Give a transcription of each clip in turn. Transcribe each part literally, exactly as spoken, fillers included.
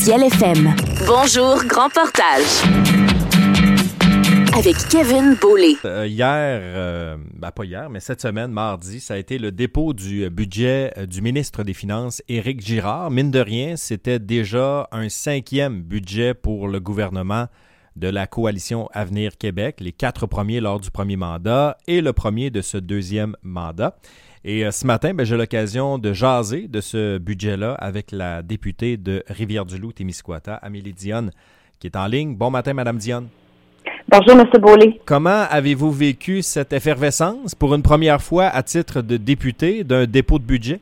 Ciel F M. Bonjour, Grand Portage. Avec Kevin Beaulé. Euh, hier, euh, ben pas hier, mais cette semaine, mardi, ça a été le dépôt du budget du ministre des Finances, Éric Girard. Mine de rien, c'était déjà un cinquième budget pour le gouvernement de la coalition Avenir Québec, les quatre premiers lors du premier mandat et le premier de ce deuxième mandat. Et euh, ce matin, ben, j'ai l'occasion de jaser de ce budget-là avec la députée de Rivière-du-Loup-Témiscouata, Amélie Dionne, qui est en ligne. Bon matin, Madame Dionne. Bonjour, M. Beaulé. Comment avez-vous vécu cette effervescence pour une première fois à titre de député d'un dépôt de budget?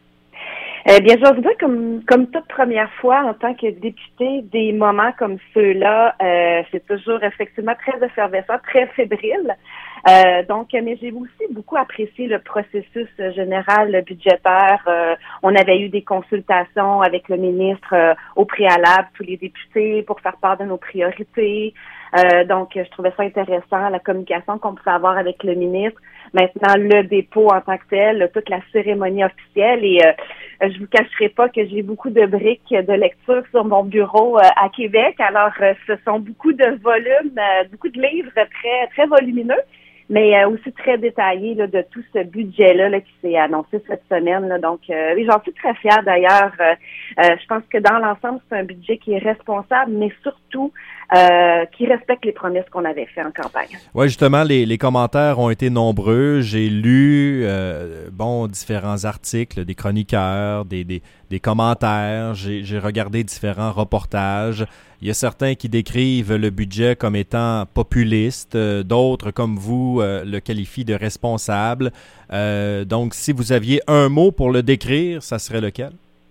Eh bien, je dois vous dire, comme, comme toute première fois en tant que député, des moments comme ceux-là, euh, c'est toujours effectivement très effervescent, très fébrile. Euh, donc, mais j'ai aussi beaucoup apprécié le processus général budgétaire. Euh, on avait eu des consultations avec le ministre euh, au préalable, tous les députés, pour faire part de nos priorités. Euh, donc, je trouvais ça intéressant, la communication qu'on pouvait avoir avec le ministre. Maintenant, le dépôt en tant que tel, toute la cérémonie officielle. Et euh, je vous cacherai pas que j'ai beaucoup de briques de lecture sur mon bureau euh, à Québec. Alors, euh, ce sont beaucoup de volumes, euh, beaucoup de livres très très volumineux, mais euh, aussi très détaillés là, de tout ce budget-là là, qui s'est annoncé cette semaine. Là. Donc, euh, oui, j'en suis très fière d'ailleurs. Euh, euh, je pense que dans l'ensemble, c'est un budget qui est responsable, mais surtout euh, qui respecte les promesses qu'on avait faites en campagne. Oui, justement, les, les commentaires ont été nombreux. J'ai lu euh, bon différents articles, des chroniqueurs, des, des, des commentaires. J'ai, j'ai regardé différents reportages. Il y a certains qui décrivent le budget comme étant populiste, euh, d'autres, comme vous, euh, le qualifient de responsable. Euh, donc, si vous aviez un mot pour le décrire, ça serait lequel?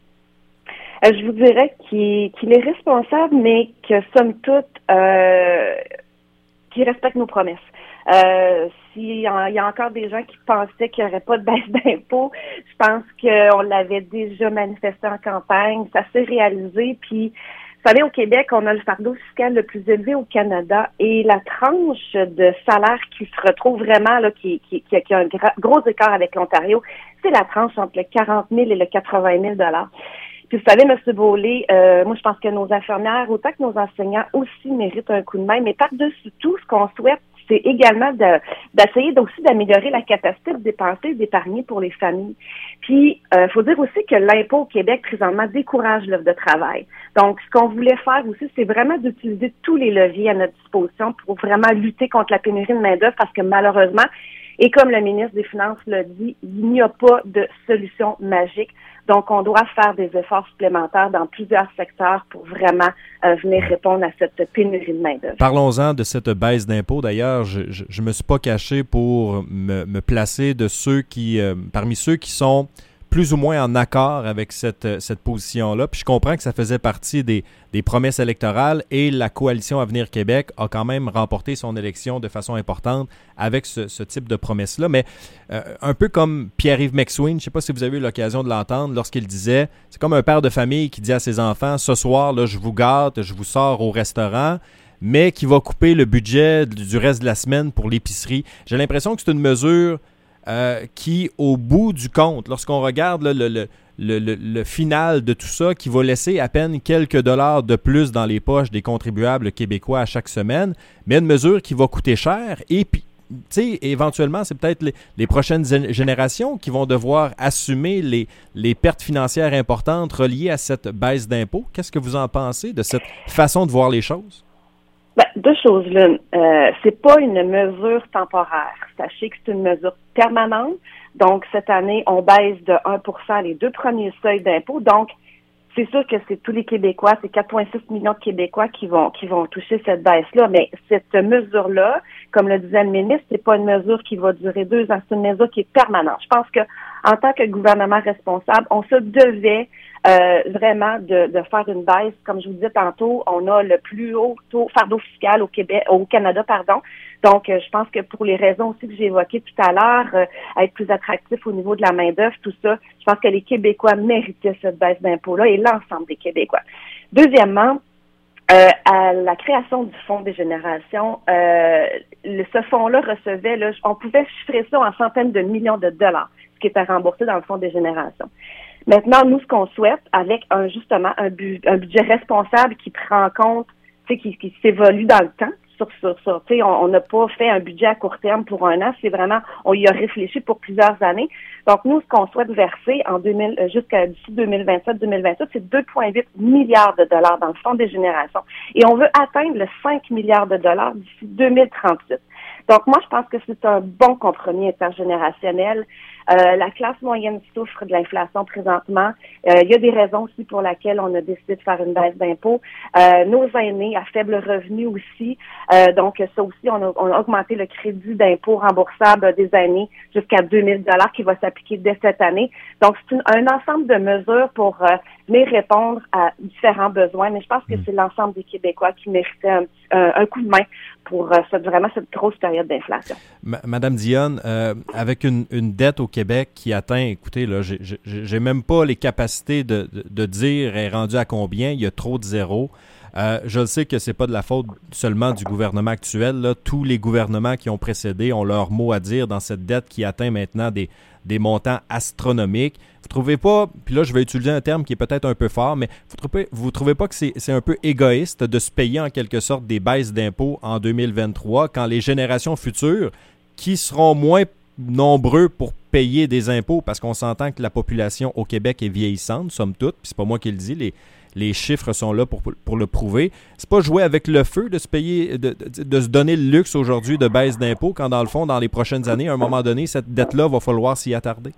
Euh, je vous dirais qu'il, qu'il est responsable, mais que, somme toute, euh, qu'il respecte nos promesses. Euh, s'il y a, il y a encore des gens qui pensaient qu'il n'y aurait pas de baisse d'impôts, je pense qu'on l'avait déjà manifesté en campagne. Ça s'est réalisé, puis vous savez, au Québec, on a le fardeau fiscal le plus élevé au Canada et la tranche de salaire qui se retrouve vraiment, là, qui, qui, qui, qui a un gra- gros écart avec l'Ontario, c'est la tranche entre le quarante mille et le quatre-vingt mille dollars. Puis vous savez, M. Beaulé, euh, moi je pense que nos infirmières, autant que nos enseignants aussi méritent un coup de main, mais par-dessus tout, ce qu'on souhaite, c'est également de, d'essayer aussi d'améliorer la capacité de dépenser et d'épargner pour les familles. Puis, il euh, faut dire aussi que l'impôt au Québec, présentement, décourage l'offre de travail. Donc, ce qu'on voulait faire aussi, c'est vraiment d'utiliser tous les leviers à notre disposition pour vraiment lutter contre la pénurie de main-d'œuvre parce que malheureusement, et comme le ministre des Finances l'a dit, il n'y a pas de solution magique. Donc, on doit faire des efforts supplémentaires dans plusieurs secteurs pour vraiment euh, venir répondre à cette pénurie de main-d'œuvre. Parlons-en de cette baisse d'impôts. D'ailleurs, je ne me suis pas caché pour me, me placer de ceux qui, euh, parmi ceux qui sont plus ou moins en accord avec cette, cette position-là. Puis je comprends que ça faisait partie des, des promesses électorales et la coalition Avenir Québec a quand même remporté son élection de façon importante avec ce, ce type de promesses-là. Mais euh, un peu comme Pierre-Yves McSween, je ne sais pas si vous avez eu l'occasion de l'entendre lorsqu'il disait, c'est comme un père de famille qui dit à ses enfants, ce soir, là, je vous gâte, je vous sors au restaurant, mais qui va couper le budget du reste de la semaine pour l'épicerie. J'ai l'impression que c'est une mesure Euh, qui, au bout du compte, lorsqu'on regarde là, le, le, le, le, le final de tout ça, qui va laisser à peine quelques dollars de plus dans les poches des contribuables québécois à chaque semaine, mais une mesure qui va coûter cher et puis, tu sais, éventuellement, c'est peut-être les, les prochaines générations qui vont devoir assumer les, les pertes financières importantes reliées à cette baisse d'impôts. Qu'est-ce que vous en pensez de cette façon de voir les choses? Ben, deux choses là. Euh, c'est pas une mesure temporaire. Sachez que c'est une mesure permanente. Donc, cette année, on baisse de un pour cent les deux premiers seuils d'impôt. Donc, c'est sûr que c'est tous les Québécois, c'est quatre virgule six millions de Québécois qui vont qui vont toucher cette baisse-là. Mais cette mesure-là, comme le disait le ministre, c'est pas une mesure qui va durer deux ans, c'est une mesure qui est permanente. Je pense que en tant que gouvernement responsable, on se devait euh, vraiment de, de faire une baisse. Comme je vous disais tantôt, on a le plus haut taux fardeau fiscal au Québec, au Canada, pardon. Donc, euh, je pense que pour les raisons aussi que j'ai évoquées tout à l'heure, euh, être plus attractif au niveau de la main-d'œuvre, tout ça, je pense que les Québécois méritaient cette baisse d'impôt-là et l'ensemble des Québécois. Deuxièmement, euh, à la création du Fonds des générations, euh, le, ce fonds-là recevait, là, on pouvait chiffrer ça en centaines de millions de dollars, ce qui était remboursé dans le Fonds des générations. Maintenant, nous, ce qu'on souhaite, avec un justement un, bu- un budget responsable qui prend en compte, tu sais, qui, qui s'évolue dans le temps, sur, sur, sur, tu sais, on n'a pas fait un budget à court terme pour un an, c'est vraiment, on y a réfléchi pour plusieurs années. Donc, nous, ce qu'on souhaite verser en deux mille, jusqu'à d'ici deux mille vingt-sept deux mille vingt-huit, c'est deux virgule huit milliards de dollars dans le fonds des générations. Et on veut atteindre le cinq milliards de dollars d'ici deux mille trente-huit. Donc, moi, je pense que c'est un bon compromis intergénérationnel. Euh, la classe moyenne souffre de l'inflation présentement. Euh, il y a des raisons aussi pour lesquelles on a décidé de faire une baisse d'impôts. Euh, nos aînés à faible revenu aussi. Euh, donc, ça aussi, on a, on a augmenté le crédit d'impôt remboursable des aînés jusqu'à deux mille dollars qui va s'appliquer dès cette année. Donc, c'est une, un ensemble de mesures pour euh, venir répondre à différents besoins. Mais je pense que c'est l'ensemble des Québécois qui méritaient un, un, un coup de main pour euh, cette, vraiment cette grosse période d'inflation. Madame Dionne, euh, avec une, une dette au Québec qui atteint, écoutez, là, j'ai, j'ai, j'ai même pas les capacités de, de, de dire est rendu à combien, il y a trop de zéros. Euh, je le sais que c'est pas de la faute seulement du gouvernement actuel. Là. Tous les gouvernements qui ont précédé ont leur mot à dire dans cette dette qui atteint maintenant des, des montants astronomiques. Vous trouvez pas, puis là je vais utiliser un terme qui est peut-être un peu fort, mais vous trouvez, vous trouvez pas que c'est, c'est un peu égoïste de se payer en quelque sorte des baisses d'impôts en deux mille vingt-trois quand les générations futures qui seront moins nombreux pour payer des impôts, parce qu'on s'entend que la population au Québec est vieillissante, somme toute, puis c'est pas moi qui le dis, les, les chiffres sont là pour, pour le prouver. C'est pas jouer avec le feu de se payer, de, de, de se donner le luxe aujourd'hui de baisse d'impôts, quand dans le fond, dans les prochaines années, à un moment donné, cette dette-là va falloir s'y attarder.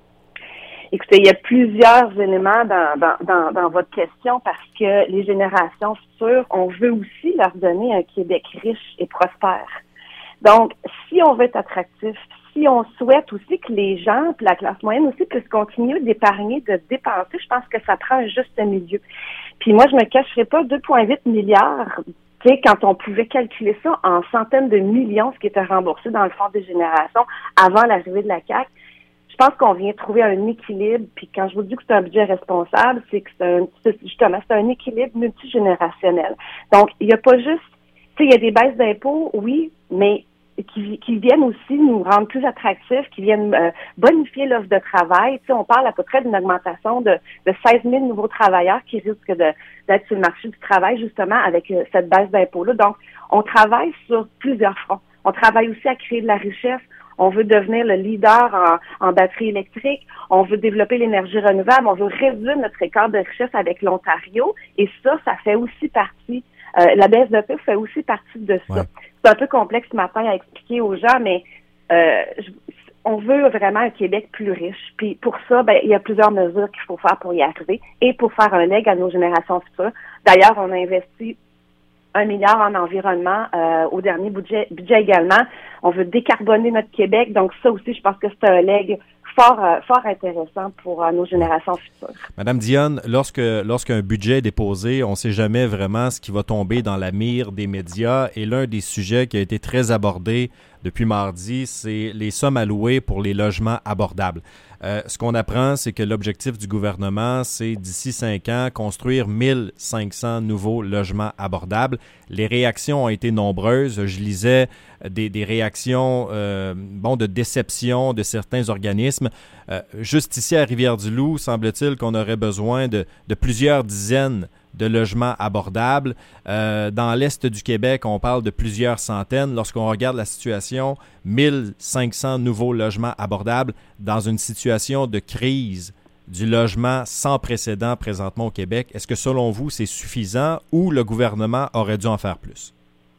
Écoutez, il y a plusieurs éléments dans, dans, dans, dans votre question parce que les générations futures, on veut aussi leur donner un Québec riche et prospère. Donc, si on veut être attractif, si on souhaite aussi que les gens, puis la classe moyenne aussi, puissent continuer d'épargner, de dépenser, je pense que ça prend un juste milieu. Puis moi, je me cacherai pas, deux virgule huit milliards, tu sais, quand on pouvait calculer ça en centaines de millions, ce qui était remboursé dans le fonds des générations avant l'arrivée de la C A Q, je pense qu'on vient trouver un équilibre. Puis quand je vous dis que c'est un budget responsable, c'est que c'est un, c'est, justement, c'est un équilibre multigénérationnel. Donc, il n'y a pas juste, tu sais, il y a des baisses d'impôts, oui, mais qui, qui viennent aussi nous rendre plus attractifs, qui viennent euh, bonifier l'offre de travail. Tu sais, on parle à peu près d'une augmentation de, de seize mille nouveaux travailleurs qui risquent de, d'être sur le marché du travail, justement, avec euh, cette baisse d'impôts-là. Donc, on travaille sur plusieurs fronts. On travaille aussi à créer de la richesse. On veut devenir le leader en, en batterie électrique. On veut développer l'énergie renouvelable. On veut réduire notre écart de richesse avec l'Ontario. Et ça, ça fait aussi partie, euh, la baisse de prix fait aussi partie de ça. Ouais. C'est un peu complexe ce matin à expliquer aux gens, mais euh, je, on veut vraiment un Québec plus riche. Puis pour ça, ben, il y a plusieurs mesures qu'il faut faire pour y arriver et pour faire un leg à nos générations futures. D'ailleurs, on a investi un milliard en environnement euh, au dernier budget, budget également. On veut décarboner notre Québec. Donc ça aussi, je pense que c'est un leg fort, euh, fort intéressant pour euh, nos générations futures. Madame Dionne, lorsque lorsqu'un budget est déposé, on ne sait jamais vraiment ce qui va tomber dans la mire des médias. Et l'un des sujets qui a été très abordé depuis mardi, c'est les sommes allouées pour les logements abordables. Euh, ce qu'on apprend, c'est que l'objectif du gouvernement, c'est d'ici cinq ans, construire mille cinq cents nouveaux logements abordables. Les réactions ont été nombreuses. Je lisais des, des réactions euh, bon, de déception de certains organismes. Euh, juste ici à Rivière-du-Loup, semble-t-il qu'on aurait besoin de, de plusieurs dizaines de logements abordables. Euh, dans l'Est du Québec, on parle de plusieurs centaines. Lorsqu'on regarde la situation, mille cinq cents nouveaux logements abordables dans une situation de crise du logement sans précédent présentement au Québec. Est-ce que selon vous, c'est suffisant ou le gouvernement aurait dû en faire plus?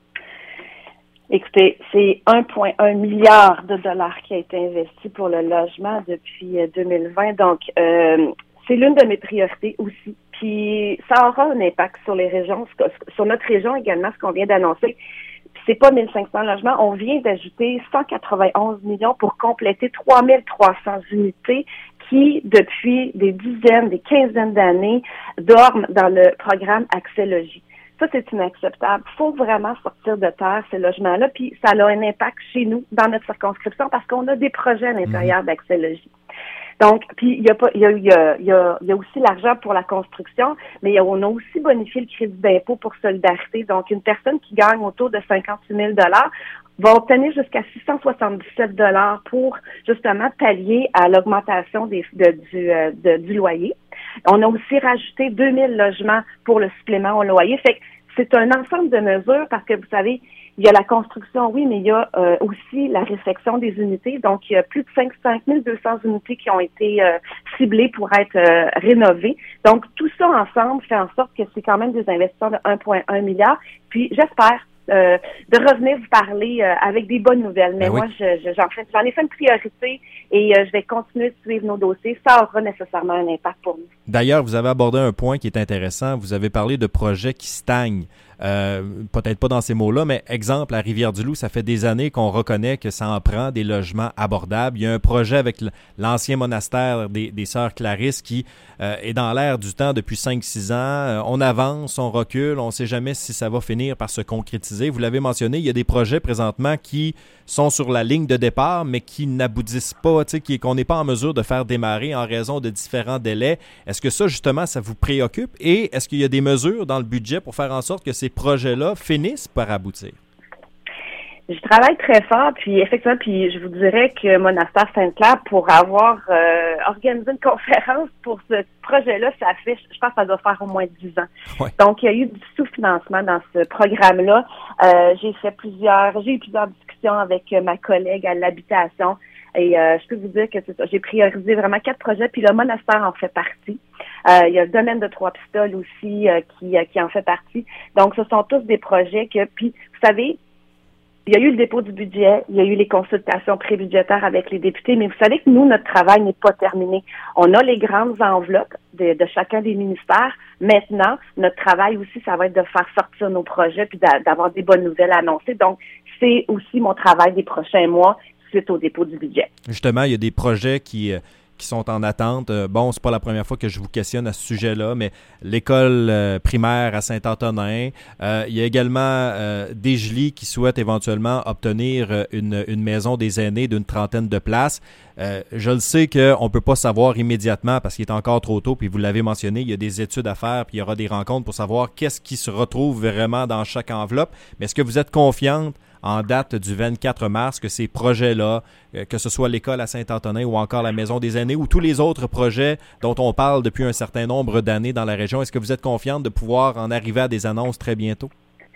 Écoutez, c'est un virgule un milliard de dollars qui a été investi pour le logement depuis deux mille vingt. Donc, euh, c'est l'une de mes priorités aussi. Puis ça aura un impact sur les régions, sur notre région également, ce qu'on vient d'annoncer. Puis c'est pas mille cinq cents logements, on vient d'ajouter cent quatre-vingt-onze millions pour compléter trois mille trois cents unités qui, depuis des dizaines, des quinzaines d'années, dorment dans le programme Accès Logis. Ça, c'est inacceptable. Il faut vraiment sortir de terre ces logements-là, puis ça a un impact chez nous, dans notre circonscription, parce qu'on a des projets à l'intérieur d'Accès Logis. Donc, puis il y a pas, il y a, il y a, il y a, il y a aussi l'argent pour la construction, mais on a aussi bonifié le crédit d'impôt pour solidarité. Donc, une personne qui gagne autour de cinquante-huit mille dollars va obtenir jusqu'à six cent soixante-dix-sept dollars pour justement pallier à l'augmentation des, de, du, euh, de, du loyer. On a aussi rajouté deux mille logements pour le supplément au loyer. Fait que c'est un ensemble de mesures parce que vous savez, il y a la construction, oui, mais il y a euh, aussi la réfection des unités. Donc, il y a plus de cinq mille deux cents unités qui ont été euh, ciblées pour être euh, rénovées. Donc, tout ça ensemble fait en sorte que c'est quand même des investissements de un virgule un milliard. Puis, j'espère Euh, de revenir vous parler euh, avec des bonnes nouvelles. Mais ben moi, oui. je, je, j'en, fais, j'en ai fait une priorité et euh, je vais continuer de suivre nos dossiers. Ça aura nécessairement un impact pour nous. D'ailleurs, vous avez abordé un point qui est intéressant. Vous avez parlé de projets qui stagnent. Euh, peut-être pas dans ces mots-là, mais exemple, à Rivière-du-Loup, ça fait des années qu'on reconnaît que ça en prend des logements abordables. Il y a un projet avec l'ancien monastère des, des Sœurs Clarisses qui euh, est dans l'air du temps depuis cinq six ans. Euh, on avance, on recule, on ne sait jamais si ça va finir par se concrétiser. Vous l'avez mentionné, il y a des projets présentement qui sont sur la ligne de départ, mais qui n'aboutissent pas, tu sais, qui, qu'on n'est pas en mesure de faire démarrer en raison de différents délais. Est-ce que ça, justement, ça vous préoccupe? Et est-ce qu'il y a des mesures dans le budget pour faire en sorte que ces projets-là finissent par aboutir? Je travaille très fort, puis effectivement, puis je vous dirais que Monastère Sainte-Claire, pour avoir euh, organisé une conférence pour ce projet-là, ça fait, je pense que ça doit faire au moins dix ans. Ouais. Donc, il y a eu du sous-financement dans ce programme-là. Euh, j'ai fait plusieurs, j'ai eu plusieurs discussions avec ma collègue à l'habitation, et euh, je peux vous dire que c'est ça. J'ai priorisé vraiment quatre projets, puis le monastère en fait partie. Euh, il y a le domaine de Trois-Pistoles aussi euh, qui, euh, qui en fait partie. Donc, ce sont tous des projets que, puis, vous savez, il y a eu le dépôt du budget, il y a eu les consultations prébudgétaires avec les députés, mais vous savez que nous, notre travail n'est pas terminé. On a les grandes enveloppes de, de chacun des ministères. Maintenant, notre travail aussi, ça va être de faire sortir nos projets puis d'avoir des bonnes nouvelles à annoncer. Donc, c'est aussi mon travail des prochains mois suite au dépôt du budget. Justement, il y a des projets qui... Euh... qui sont en attente. Euh, bon, c'est pas la première fois que je vous questionne à ce sujet-là, mais l'école euh, primaire à Saint-Antonin. Euh, il y a également euh, Desjely qui souhaite éventuellement obtenir euh, une, une maison des aînés d'une trentaine de places. Euh, je le sais qu'on ne peut pas savoir immédiatement parce qu'il est encore trop tôt, puis vous l'avez mentionné, il y a des études à faire, puis il y aura des rencontres pour savoir qu'est-ce qui se retrouve vraiment dans chaque enveloppe. Mais est-ce que vous êtes confiante en date du vingt-quatre mars, que ces projets-là, que ce soit l'école à Saint-Antonin ou encore la Maison des aînés ou tous les autres projets dont on parle depuis un certain nombre d'années dans la région, est-ce que vous êtes confiante de pouvoir en arriver à des annonces très bientôt?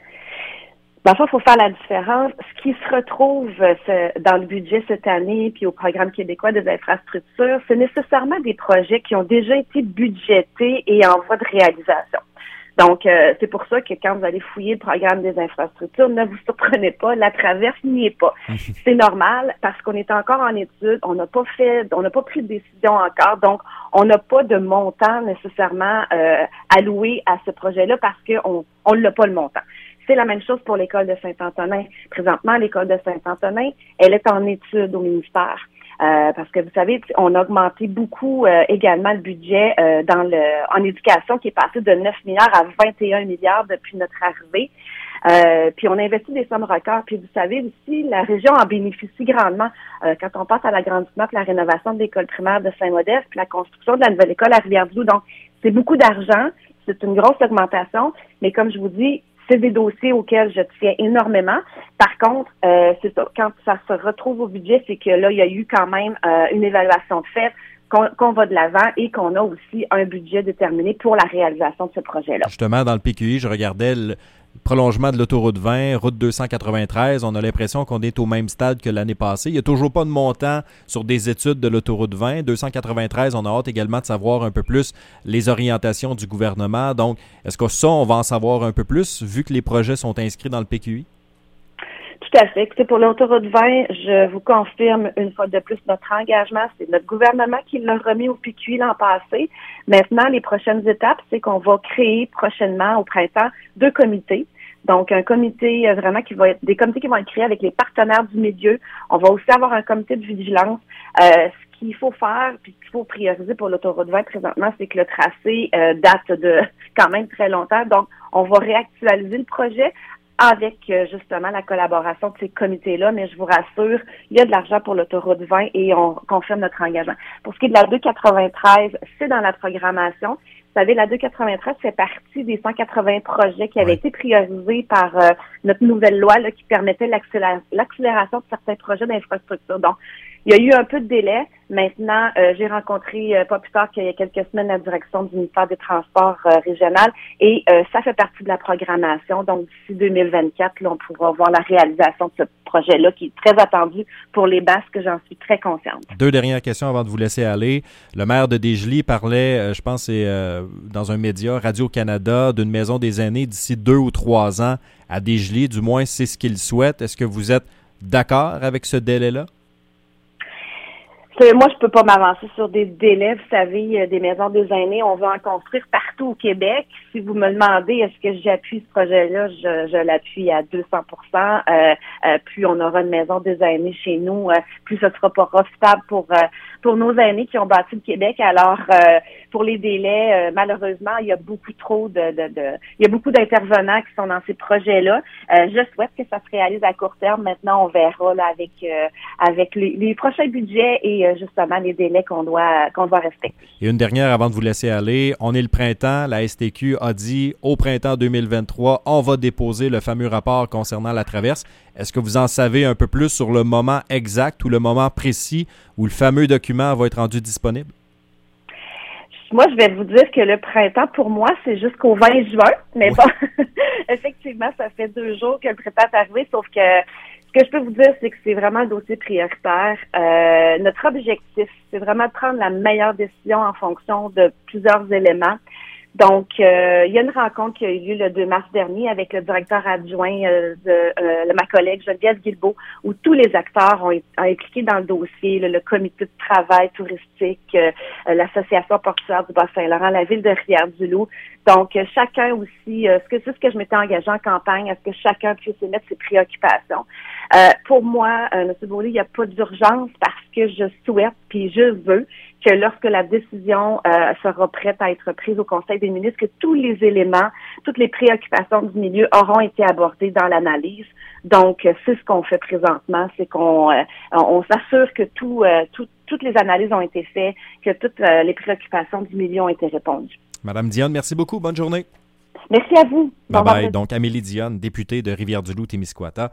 Parfois, il faut faire la différence. Ce qui se retrouve dans le budget cette année puis au programme québécois des infrastructures, c'est nécessairement des projets qui ont déjà été budgétés et en voie de réalisation. Donc, euh, c'est pour ça que quand vous allez fouiller le programme des infrastructures, ne vous surprenez pas, la traverse n'y est pas. C'est normal parce qu'on est encore en étude, on n'a pas fait, on n'a pas pris de décision encore, donc on n'a pas de montant nécessairement euh, alloué à ce projet-là parce qu'on on l'a pas le montant. C'est la même chose pour l'école de Saint-Antonin. Présentement, l'école de Saint-Antonin, elle est en étude au ministère. Euh, parce que vous savez, on a augmenté beaucoup euh, également le budget euh, dans le en éducation qui est passé de neuf milliards à vingt et un milliards depuis notre arrivée. Euh, puis on investit des sommes records. Puis vous savez aussi, la région en bénéficie grandement euh, quand on passe à l'agrandissement et la rénovation de l'école primaire de Saint-Modeste puis la construction de la nouvelle école à Rivière-du-Loup. Donc, c'est beaucoup d'argent, c'est une grosse augmentation, mais comme je vous dis, c'est des dossiers auxquels je tiens énormément. Par contre, euh, c'est ça, quand ça se retrouve au budget, c'est que là, il y a eu quand même euh, une évaluation de fait, qu'on, qu'on va de l'avant et qu'on a aussi un budget déterminé pour la réalisation de ce projet-là. Justement, dans le P Q I, je regardais le prolongement de l'autoroute vingt, route deux cent quatre-vingt-treize. On a l'impression qu'on est au même stade que l'année passée. Il n'y a toujours pas de montant sur des études de l'autoroute vingt. deux cent quatre-vingt-treize, on a hâte également de savoir un peu plus les orientations du gouvernement. Donc, est-ce que ça, on va en savoir un peu plus vu que les projets sont inscrits dans le P Q I? Tout à fait. Écoutez, pour l'autoroute vingt, je vous confirme une fois de plus notre engagement. C'est notre gouvernement qui l'a remis au P Q I l'an passé. Maintenant, les prochaines étapes, c'est qu'on va créer prochainement, au printemps, deux comités. Donc, un comité euh, vraiment qui va être, des comités qui vont être créés avec les partenaires du milieu. On va aussi avoir un comité de vigilance. Euh, ce qu'il faut faire, puis ce qu'il faut prioriser pour l'autoroute vingt présentement, c'est que le tracé euh, date de quand même très longtemps. Donc, on va réactualiser le projet avec euh, justement la collaboration de ces comités-là, mais je vous rassure, il y a de l'argent pour l'autoroute vingt et on confirme notre engagement. Pour ce qui est de la deux quatre-vingt-treize, c'est dans la programmation. Vous savez, la deux quatre-vingt-treize fait partie des cent quatre-vingts projets qui avaient oui. été priorisés par euh, notre nouvelle loi là, qui permettait l'accélé- l'accélération de certains projets d'infrastructure. Donc, il y a eu un peu de délai. Maintenant, euh, j'ai rencontré, euh, pas plus tard qu'il y a quelques semaines, la direction du ministère des Transports euh, régional et euh, ça fait partie de la programmation. Donc, d'ici deux mille vingt-quatre, là, on pourra voir la réalisation de ce projet-là qui est très attendu pour les Basques, j'en suis très consciente. Deux dernières questions avant de vous laisser aller. Le maire de Desjely parlait, euh, je pense, c'est euh, dans un média, Radio-Canada, d'une maison des aînés d'ici deux ou trois ans à Desjely. Du moins, c'est ce qu'il souhaite. Est-ce que vous êtes d'accord avec ce délai-là? Moi, je peux pas m'avancer sur des délais. Vous savez, des maisons des aînés, on veut en construire partout au Québec. Si vous me demandez, est-ce que j'appuie ce projet-là, je, je l'appuie à deux cents pour cent. Euh, euh, plus on aura une maison des aînés chez nous, euh, plus ce sera pas profitable pour euh, pour nos aînés qui ont bâti le Québec. Alors, euh, pour les délais, euh, malheureusement, il y a beaucoup trop de, de, de il y a beaucoup d'intervenants qui sont dans ces projets-là. Euh, je souhaite que ça se réalise à court terme. Maintenant, on verra là avec euh, avec les, les prochains budgets et euh, justement les délais qu'on doit qu'on doit respecter. Et une dernière avant de vous laisser aller. On est le printemps. La S T Q a dit au printemps deux mille vingt-trois, on va déposer le fameux rapport concernant la traverse. Est-ce que vous en savez un peu plus sur le moment exact ou le moment précis où le fameux document va être rendu disponible? Moi, je vais vous dire que le printemps, pour moi, c'est jusqu'au vingt juin. Mais oui. Bon, effectivement, ça fait deux jours que le printemps est arrivé, sauf que ce que je peux vous dire, c'est que c'est vraiment un dossier prioritaire. Euh, notre objectif, c'est vraiment de prendre la meilleure décision en fonction de plusieurs éléments. Donc, euh, il y a une rencontre qui a eu lieu le deux mars dernier avec le directeur adjoint euh, de euh, ma collègue Geneviève Guilbeault, où tous les acteurs ont été impliqués dans le dossier, le, le comité de travail touristique, euh, l'association portuaire du Bas-Saint-Laurent, la ville de Rivière-du-Loup. Donc, euh, chacun aussi, euh, ce que c'est ce que je m'étais engagée en campagne, à ce que chacun puisse émettre ses préoccupations. Euh, pour moi, euh, M. Beaulieu, il n'y a pas d'urgence parce que je souhaite, puis je veux, que lorsque la décision euh, sera prête à être prise au Conseil des ministres, que tous les éléments, toutes les préoccupations du milieu auront été abordées dans l'analyse. Donc, euh, c'est ce qu'on fait présentement, c'est qu'on euh, on s'assure que tout, euh, tout, toutes les analyses ont été faites, que toutes euh, les préoccupations du milieu ont été répondues. Madame Dionne, merci beaucoup. Bonne journée. Merci à vous. Bye bye. Donc, Amélie Dionne, députée de Rivière-du-Loup-Témiscouata.